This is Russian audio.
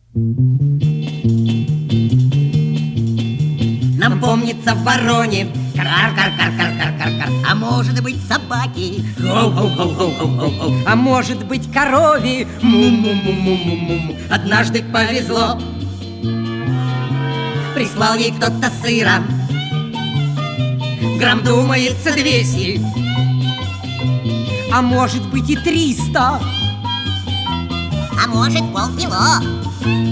Нам помнится вороне кар-кар-кар-кар-кар-кар-кар. А может быть собаки гоу-гоу-гоу-гоу-гоу-гоу. А может быть корове му-му-му-му-му-му. Однажды повезло, прислал ей кто-то сыра, грамм, думается, 200, а может быть и 300, а может полкило.